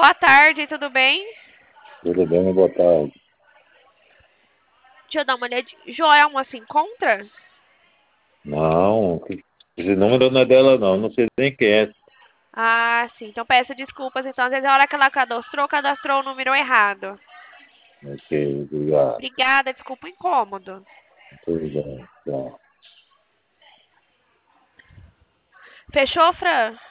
Boa tarde, tudo bem? Tudo bem, boa tarde. Deixa eu dar uma olhadinha. Joelma se encontra? Não, esse número não é dela, não. Não sei nem quem é. Ah, sim. Então peço desculpas. Então, às vezes a hora que ela cadastrou o número errado. Ok, obrigado. Obrigada, desculpa o incômodo. Tudo bem, tchau. Fechou, Fran?